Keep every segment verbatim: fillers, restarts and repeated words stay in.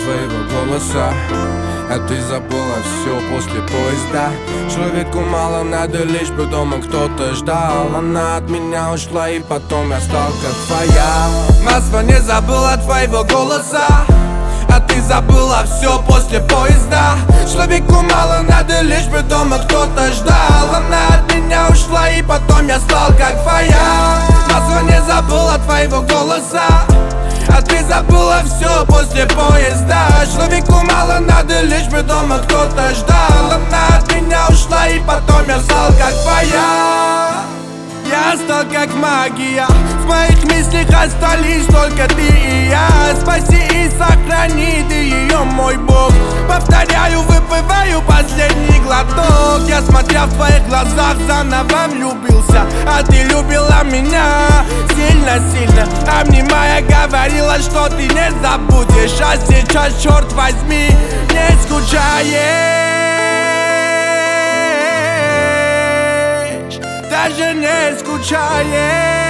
твоего голоса, а ты забыла все после поезда. Человеку мало надо, лишь бы дома кто-то ждал. Она от меня ушла, и потом я стал как твоя. Москва не забыла твоего голоса, а ты забыла все после поезда. Человеку мало надо, лишь бы дома кто-то ждал. Она от меня ушла, и потом я стал как твоя. Москва не забыла твоего голоса, а ты забыла все после поезда. Человеку мало надо, лишь бы дома кто-то ждал. Она от меня ушла, и потом я стал как твоя. Я стал как магия, в моих мыслях остались только ты и я. Спаси и сохрани ты ее, мой Бог. Повторяю, выпиваю последний глоток. Я, смотря в твоих глазах, заново влюбился. А ты любила меня сильно-сильно, обнимая, говорила, что ты не забудешь. А сейчас, черт возьми, не скучаешь, даже не скучаешь.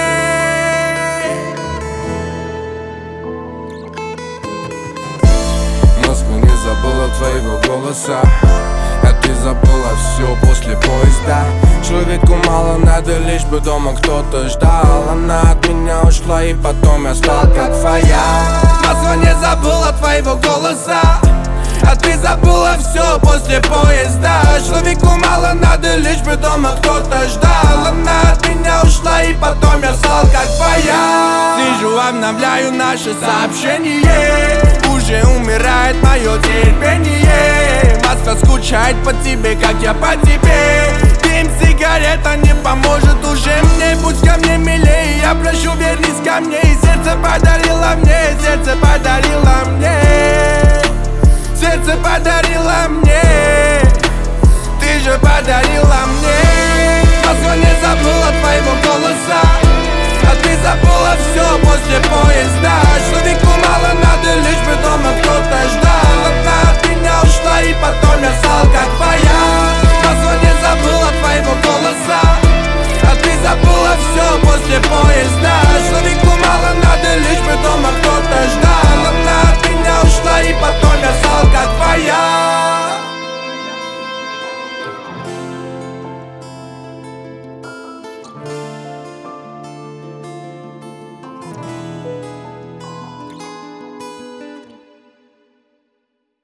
Москва не забыла твоего голоса, а ты забыла все после поезда. Человеку мало надо, лишь бы дома кто-то ждал. Она от меня ушла, и потом я стал как твоя. Москва не забыла твоего голоса, а ты забыла все после поезда. Человеку мало надо, лишь бы дома кто-то ждал. Она от меня ушла, и потом я стал как твоя. Сижу, обновляю наши сообщения, уже умирает мое терпение. Москва скучает по тебе, как я по тебе. Дым, сигарета не поможет уже мне. Будь ко мне милее, я прошу, вернись ко мне. И сердце подарила мне, сердце подарила мне, сердце подарила мне, ты же подарила мне. Москва не забыла твоего голоса, а ты забыла все после поезда. Человеку мало надо, лишь бы дома кто-то ждал. Она от меня ушла, и потом я стал как твоя. Москва не забыла твоего голоса, а ты забыла все после поезда. Человеку мало надо, лишь бы дома